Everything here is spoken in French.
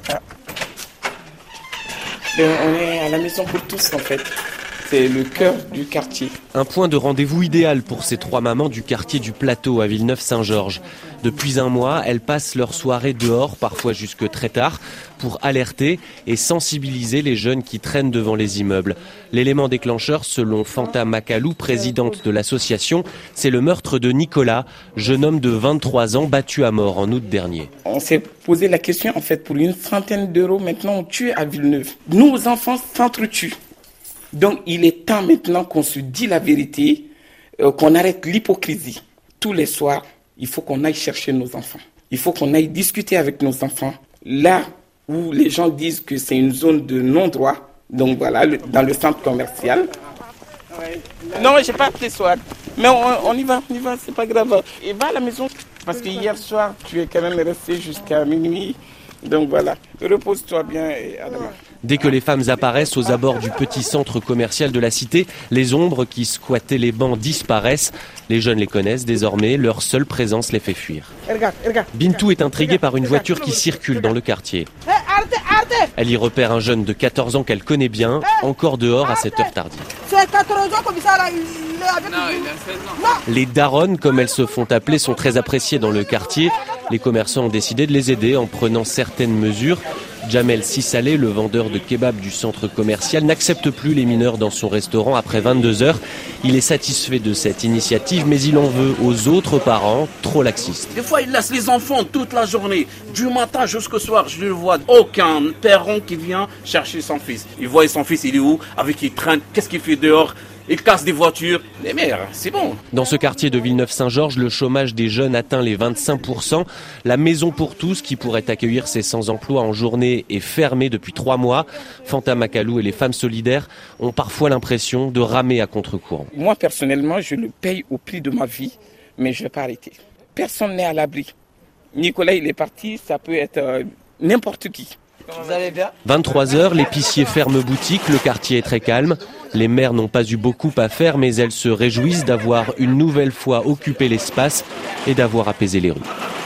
On est à la maison pour tous en fait. C'est le cœur du quartier. Un point de rendez-vous idéal pour ces 3 mamans du quartier du Plateau à Villeneuve-Saint-Georges. Depuis un mois, elles passent leur soirée dehors, parfois jusque très tard, pour alerter et sensibiliser les jeunes qui traînent devant les immeubles. L'élément déclencheur, selon Fanta Makalou, présidente de l'association, c'est le meurtre de Nicolas, jeune homme de 23 ans battu à mort en août dernier. On s'est posé la question en fait pour une centaine d'euros. Maintenant, on tue à Villeneuve. Nos enfants s'entretuent. Donc, il est temps maintenant qu'on se dise la vérité, qu'on arrête l'hypocrisie. Tous les soirs, il faut qu'on aille chercher nos enfants. Il faut qu'on aille discuter avec nos enfants. Là où les gens disent que c'est une zone de non-droit, donc voilà, dans le centre commercial. Non, je n'ai pas appelé soir. Mais on y va, c'est pas grave. Et va à la maison, parce que hier soir, tu es quand même resté jusqu'à minuit. Donc voilà, repose-toi bien et à demain. Dès que les femmes apparaissent aux abords du petit centre commercial de la cité, les ombres qui squattaient les bancs disparaissent. Les jeunes les connaissent désormais, leur seule présence les fait fuir. Bintou est intriguée par une voiture qui circule dans le quartier. Elle y repère un jeune de 14 ans qu'elle connaît bien, encore dehors à cette heure tardive. Les daronnes, comme elles se font appeler, sont très appréciées dans le quartier. Les commerçants ont décidé de les aider en prenant certaines mesures. Jamel Sissaleh, le vendeur de kebab du centre commercial, n'accepte plus les mineurs dans son restaurant après 22 heures. Il est satisfait de cette initiative, mais il en veut aux autres parents, trop laxistes. Des fois, il laisse les enfants toute la journée, du matin jusqu'au soir. Je ne vois aucun parent qui vient chercher son fils. Il voit son fils, il est où? Avec qui il traîne? Qu'est-ce qu'il fait dehors? Il casse des voitures. Les mères, c'est bon. Dans ce quartier de Villeneuve-Saint-Georges, le chômage des jeunes atteint les 25%. La maison pour tous, qui pourrait accueillir ces sans-emploi en journée, est fermée depuis 3 mois. Fanta Makalou et les femmes solidaires ont parfois l'impression de ramer à contre-courant. Moi, personnellement, je le paye au prix de ma vie, mais je ne vais pas arrêter. Personne n'est à l'abri. Nicolas, il est parti, ça peut être n'importe qui. Vous allez bien ? 23h, l'épicier ferme boutique, le quartier est très calme. Les maires n'ont pas eu beaucoup à faire, mais elles se réjouissent d'avoir une nouvelle fois occupé l'espace et d'avoir apaisé les rues.